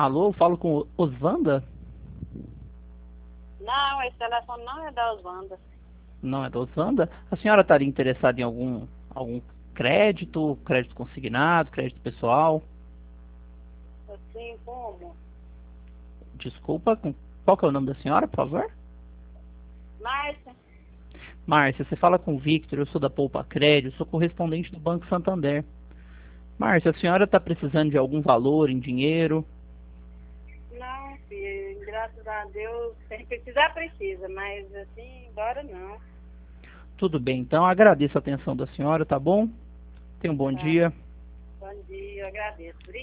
Alô, eu falo com Oswanda? Não, esse telefone não é da Oswanda. Não é da Oswanda? A senhora estaria interessada em algum crédito consignado, crédito pessoal? Assim como? Desculpa, qual que é o nome da senhora, por favor? Mas, Márcia, você fala com o Victor, eu sou da Poupa Crédito, sou correspondente do Banco Santander. Márcia, a senhora está precisando de algum valor em dinheiro? não, filho, graças a Deus, se precisar, precisa, mas assim, agora não. Tudo bem, então agradeço a atenção da senhora, tá bom? Tenha um bom Tá, dia. bom dia, eu agradeço.